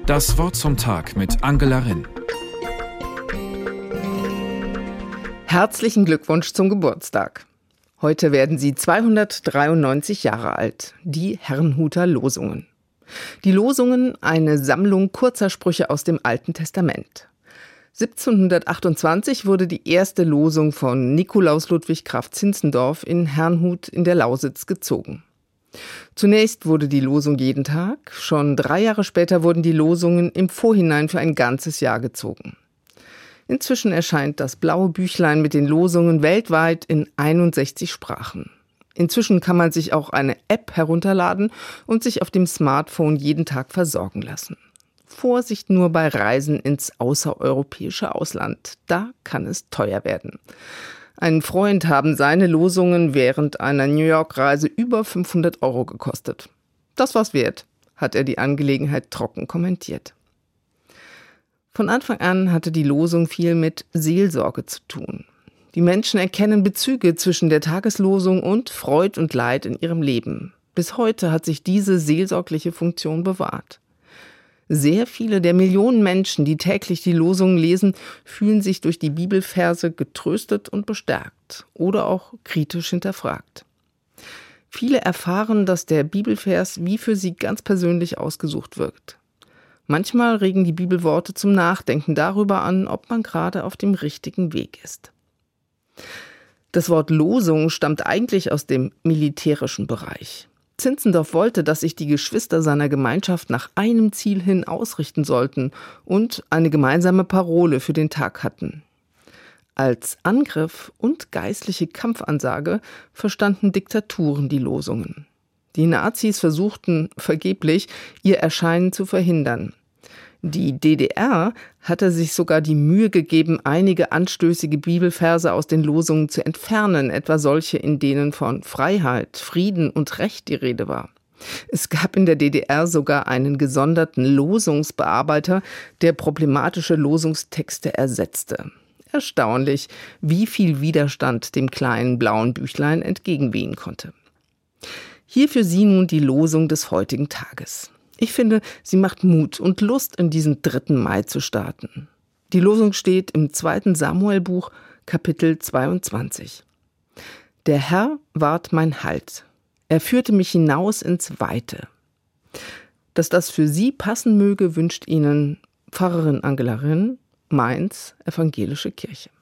Das Wort zum Tag mit Angela Rinn. Herzlichen Glückwunsch zum Geburtstag. Heute werden Sie 293 Jahre alt. Die Herrnhuter Losungen. Die Losungen, eine Sammlung kurzer Sprüche aus dem Alten Testament. 1728 wurde die erste Losung von Nikolaus Ludwig Graf Zinzendorf in Herrnhut in der Lausitz gezogen. Zunächst wurde die Losung jeden Tag, schon 3 Jahre später wurden die Losungen im Vorhinein für ein ganzes Jahr gezogen. Inzwischen erscheint das blaue Büchlein mit den Losungen weltweit in 61 Sprachen. Inzwischen kann man sich auch eine App herunterladen und sich auf dem Smartphone jeden Tag versorgen lassen. Vorsicht nur bei Reisen ins außereuropäische Ausland. Da kann es teuer werden. Ein Freund haben seine Losungen während einer New York-Reise über 500 € gekostet. Das war's wert, hat er die Angelegenheit trocken kommentiert. Von Anfang an hatte die Losung viel mit Seelsorge zu tun. Die Menschen erkennen Bezüge zwischen der Tageslosung und Freud und Leid in ihrem Leben. Bis heute hat sich diese seelsorgliche Funktion bewahrt. Sehr viele der Millionen Menschen, die täglich die Losungen lesen, fühlen sich durch die Bibelverse getröstet und bestärkt oder auch kritisch hinterfragt. Viele erfahren, dass der Bibelvers wie für sie ganz persönlich ausgesucht wirkt. Manchmal regen die Bibelworte zum Nachdenken darüber an, ob man gerade auf dem richtigen Weg ist. Das Wort Losung stammt eigentlich aus dem militärischen Bereich. Zinzendorf wollte, dass sich die Geschwister seiner Gemeinschaft nach einem Ziel hin ausrichten sollten und eine gemeinsame Parole für den Tag hatten. Als Angriff und geistliche Kampfansage verstanden Diktaturen die Losungen. Die Nazis versuchten vergeblich, ihr Erscheinen zu verhindern. Die DDR hatte sich sogar die Mühe gegeben, einige anstößige Bibelverse aus den Losungen zu entfernen, etwa solche, in denen von Freiheit, Frieden und Recht die Rede war. Es gab in der DDR sogar einen gesonderten Losungsbearbeiter, der problematische Losungstexte ersetzte. Erstaunlich, wie viel Widerstand dem kleinen blauen Büchlein entgegenwehen konnte. Hier für Sie nun die Losung des heutigen Tages. Ich finde, sie macht Mut und Lust, in diesen 3. Mai zu starten. Die Losung steht im 2. Samuelbuch, Kapitel 22. Der Herr ward mein Halt. Er führte mich hinaus ins Weite. Dass das für Sie passen möge, wünscht Ihnen Pfarrerin Angela Rinn, Mainz, Evangelische Kirche.